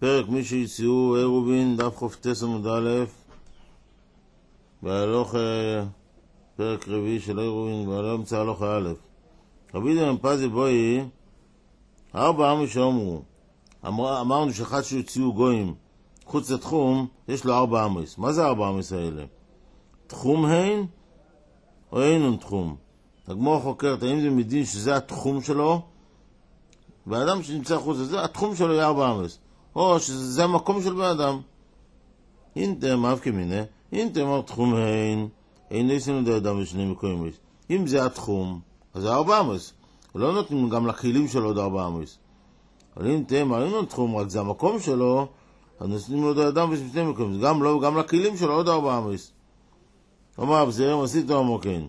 פרק מי שהציעו אירובין, דף חופטס עמוד א', בהלוך פרק רביעי של אירובין, בהלוך אמצע הלוך א'. רבי דמן פזי בואי, 4 עמי שאומרו, אמרנו שאחד שהציעו גויים חוץ לתחום, יש לו 4 עמיס. מה זה 4 עמיס האלה? תחום הן או אינון תחום? הגמרא חוקרת, האם זה מדין שזה התחום שלו? והאדם שנמצא חוץ לזה, התחום שלו יהיה 4 עמיס. או שזה המקום של באדם. אינתם, אף כמיני, אינתם אמר תחום אין ניסים לידי אדם ושני מקוימיס. אם זה התחום, אז זה 4 עמיס. לא נותנים גם לכלים שלו עוד 4 עמיס. אבל אינתם, אין תחום, רק זה המקום שלו, אז נותנים לידי אדם ושני מקוימיס. גם לא, גם לכלים שלו עוד 4 עמיס. אומר, בסדר, עשית או כן.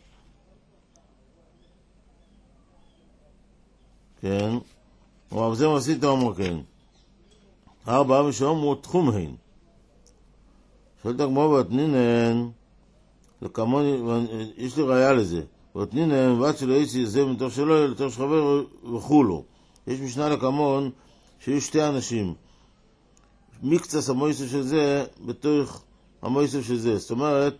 כן. אומר, בסדר, עשית או כן. 4 עמי שאומרו תחום הן. שואלת הגמרא ואתנינן, יש לי ראיה לזה, ואתנינן, ועד שלא יצא זה מתוך שלו, לתוך שחבר וכולו. יש משנה לקמון שיהיו 2 אנשים. מקצת המויסף של זה בתוך המויסף של זה. זאת אומרת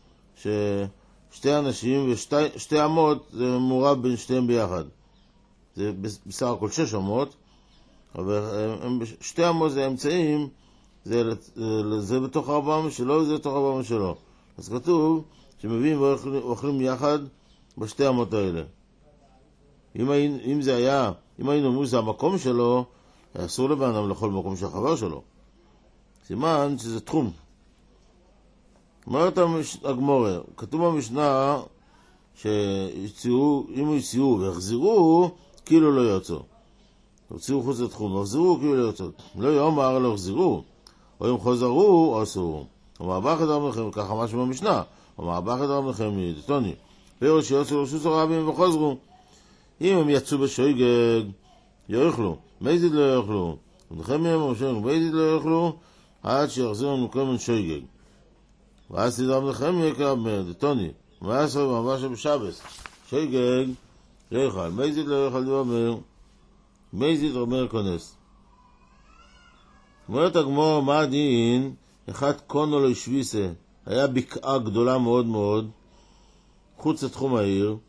ששתי אנשים ושתי אמות זה מורב בין שתיהם ביחד. זה בסך הכל 6 אמות. אבל 2 אמות זה אמצעים, זה בתוך 4 שלו, זה בתוך 4 שלו. אז כתוב שמביאים ואוכלים יחד בשתי אמות האלה. אם זה היה, אם היינו אומרים שזה המקום שלו, אסור לבנם לאכול במקום של החבר שלו. סימן שזה תחום. אומרת הגמרא, כתוב במשנה שאם יציעו ויחזרו, כאילו לא יוצאו. הוציאו חוץ לתחום, הוחזרו כאילו לא יוצאות. לא יאמר לא הוחזרו, או אם חוזרו, או אסורו. ומאבח את הרמכם, ככה משהו במשנה. ומאבח את הרמכם מדתוני. פירוש שיוצאו לרשות הרבים וחוזרו. אם הם יצאו בשויגג, יאכלו. מייזיד לא יאכלו. ודכם מהם המשויגג, מייזיד לא יאכלו, עד שיחזרו לנו כל מן שויגג. ואז תדרם לכם יקרב מדתוני. ומאסר ומאבש בשבס. שויגג, לא יאכל. מייזיד לא יאכל דבר מהר. מייזיד אומר כונס. אומרת הגמרא, מה הדין? אחד קונו לו שוויסה, היה בקעה גדולה מאוד מאוד, חוץ לתחום העיר,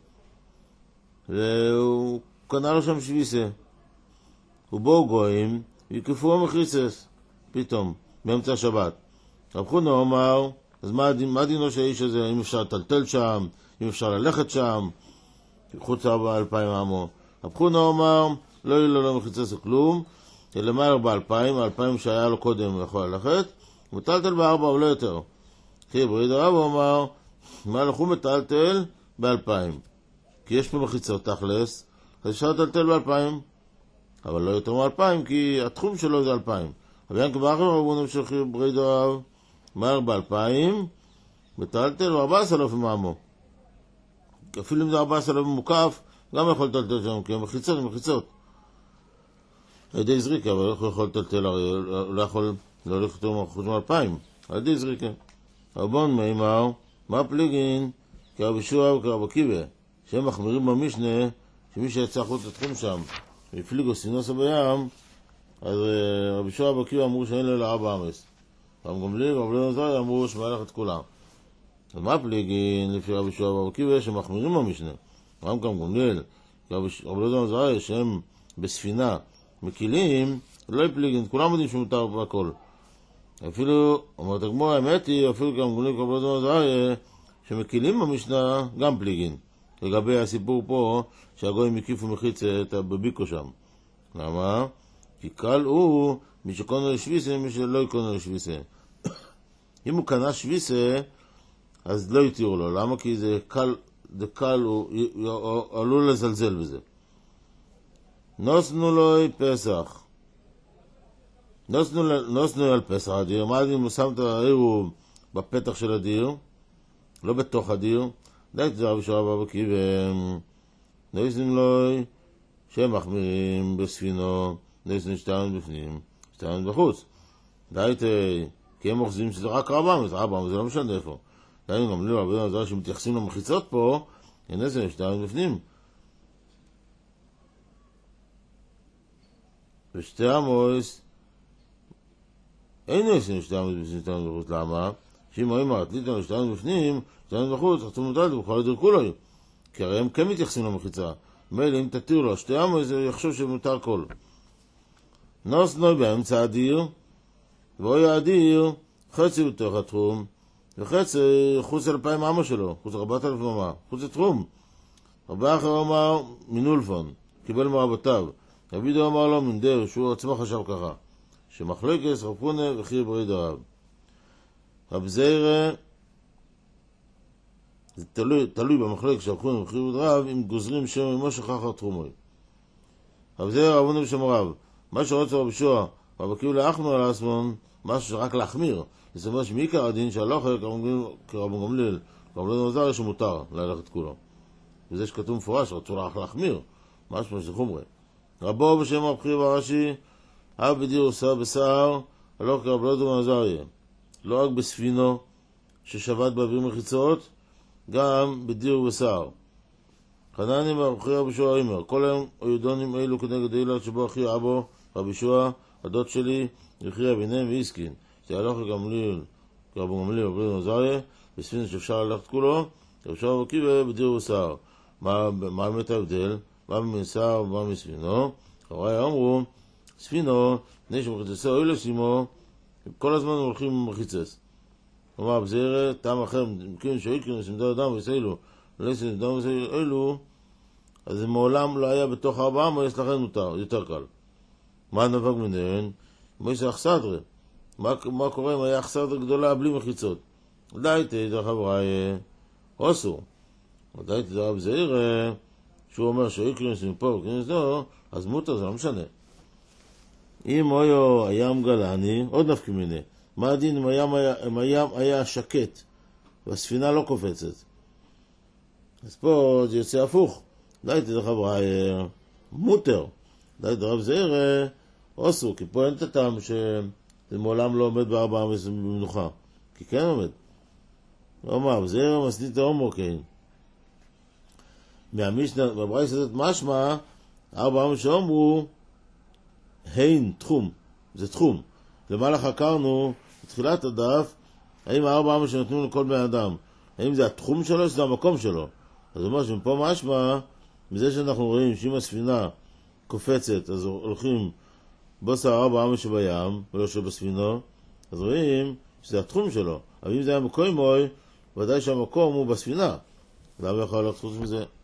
והוא קנה לו שם שוויסה. ובואו גויים, ויקפו מחיצס, פתאום, באמצע השבת. רב חונא אמר, אז מה דינו של האיש הזה? אם אפשר לטלטל שם, אם אפשר ללכת שם, חוץ 2,000 עמו. רב חונא אמר, לא יהיה לו מחיצס כלום, אלא מהר ב2,000, 2,000 שהיה לו קודם הוא יכול ללכת, מטלטל ב4 אבל לא יותר. כי בריד הרב הוא אמר, מה לכו מטלטל ב2,000? כי יש פה מחיצות תכלס, אז אפשר לטלטל ב2,000, אבל לא יותר מ2,000, כי התחום שלו זה 2,000. אבל ינק באחר רבו נמשך בריד הרב, מהר ב2,000, מטלטל ב14,000 מעמו. אפילו אם זה 14,000 מוקף, גם יכול לטלטל שם, כי המחיצות הן מחיצות. על ידי זריקה, אבל לא יכול לטלטל, לא יכול לא לכתוב חוץ מ2,000. על ידי זריקה. רבון מימר, מה פליגין? כרבי שועה וכרבי עקיבא, שהם מחמירים במשנה, שמי שיצא חוץ לתחום שם, והפליגו סינוסו בים, אז רבי שועה ועקיבא אמרו שאין לו 4 עמס. רב גמליאל ורב אלעזר זרי אמרו שמלך את כולם. אז מה פליגין לפי רבי שועה ועקיבא שמחמירים במשנה? רב גמליאל, רב אלעזר זרי, שהם בספינה, מקילים, לא יפליגין, כולם יודעים שמותר בכל. אפילו, אומרת הגמרא, האמת היא, אפילו גם גמליאל רב אלעזר זרי, שמקילים במשנה, גם פליגין. לגבי הסיפור פה, שהגויים הקיפו מחיצת בביקו שם. למה? כי קל הוא, מי שקונה לשוויסה, מי שלא יקונה לשוויסה. אם הוא קנה שוויסה, אז לא יתירו לו. למה? כי זה קל, הוא עלול לזלזל בזה. נוסנו לו פסח. נוסנו על פסח הדיר. מה אם הוא שם את העיר בפתח של הדיר? לא בתוך הדיר. די תזר בשורה בבקי והם נוסנים לו שהם מחמירים בספינו. נוסנים 2 בפנים, 2 בחוץ. די כי הם מוחזים שזה רק 400, זה לא משנה איפה. די גם לי הרבה נזר שמתייחסים למחיצות פה, נוסנים 2 בפנים. ושתי עמוס אין עושים שתי עמוד בפנים, שתי עמוד בחוץ, למה? שאם הוא אמר, תליתנו לשתי עמוד בפנים, שתי עמוד בחוץ, חצו מוטלת ובכל ידרקו לו. כי הרי הם כן מתייחסים למחיצה. מילא אם תתיר לו שתי עמוד, זה יחשוב שמותר כל. נוס נוי באמצע הדיר, ואוי הדיר, חצי בתוך התחום, וחצי חוץ 2,000 אמה שלו, חוץ 4,000 אמה, חוץ לתחום. רבי אחר אמר מנולפון, קיבל מרבותיו. רבי דו אמר לו מנדר, שהוא עצמו חשב ככה, שמחלוקס רב חונה וכי ברי דרב. רב זיירה, זה תלוי במחלוקס רב חונה וכי ברי דרב, אם גוזרים שם ממושך אחר תחומוי. רב זיירה רבונו בשם רב, מה שרוצה רב שועה, רב עקיבא להחמיר על עצמון, משהו שרק להחמיר. זאת אומרת שמעיקר הדין שהלוכה כרב גמליאל, רב לא נוזר שמותר ללכת כולו. וזה שכתוב מפורש, רצו להחמיר, משהו שחומרי. רבו בשם רב חייא רש"י, אב בדיר עושה בשר, הלוך כרב לא דומה נזריה. לא רק בספינו ששבת באוויר מחיצות, גם בדיר ובשר. חנני רב חייא רבי שועה אומר, כל היום היודונים אלו כנגד אילת שבו אחי אבו, רבי שועה, הדוד שלי, יחיה ביניהם ואיסקין. שהלוך גמליאל, כרב גמליאל רב לא דומה נזריה, בספינו שאפשר ללכת כולו, רב שועה רבי עקיבא בדיר ובשר. מה באמת ההבדל? מה במסר ומה מספינו? חברי אמרו, ספינו, פני שמחיצסו אילו שימו, כל הזמן הולכים מחיצס. כלומר, בזהירה, טעם אחר, מכיוון שהאיקרים סמדו אדם ויסאילו, ולא סמדו ויסאילו, אז זה מעולם לא היה בתוך 4 מויס לכן מותר, יותר קל. מה נבג מנהן? מויס אכסדרה. מה קורה אם היה אכסדרה גדולה בלי מחיצות? די תדע חברי, אוסו. די תדע בזהירה, שהוא אומר שהאיקרים סמדו פה וכנס זו, אז מותר, זה לא משנה. אם היו הים גלני, עוד נפקי מיני. מה הדין אם הים היה שקט והספינה לא קופצת? אז פה זה יוצא הפוך. די תדע חברי, מותר. די דרב זהיר, אוסו, כי פה אין את הטעם שזה מעולם לא עומד ב4 במנוחה. כי כן עומד. לא מה, זהיר מסנית ההומו, כן. מהמשנה, בברייס הזאת משמע, 4 שאומרו, הין, תחום, זה תחום. למעלה חקרנו, בתחילת הדף, האם 4 שנתנו לכל בן אדם, האם זה התחום שלו או זה המקום שלו? אז אומר שמפה משמע, מזה שאנחנו רואים שאם הספינה קופצת, אז הולכים בוסר 4 שבים, ולא שבספינו, אז רואים שזה התחום שלו. אבל אם זה היה מקום מוי, ודאי שהמקום הוא בספינה. למה יכול להיות חוץ מזה?